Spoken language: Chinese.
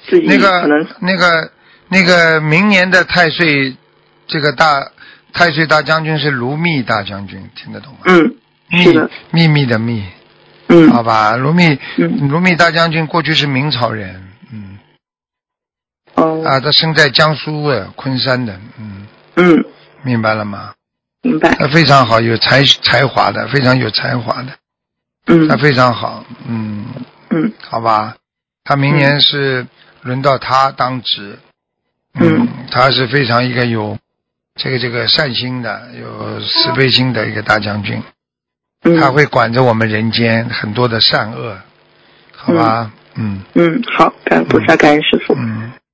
自己可能那个明年的太岁，这个太岁大将军是卢密大将军，听得懂吗？ 是的。 秘密的密。好吧，卢密大将军过去是明朝人，他生在江苏昆山的，明白了吗？ 明白。 他非常好，有才华的，非常有才华的，他非常好，好吧，他明年是轮到他当值，他是非常一个有这个善心的，有慈悲心的一个大将军。他会管着我们人间很多的善恶，好吧？ 好，感恩菩萨，感恩师父。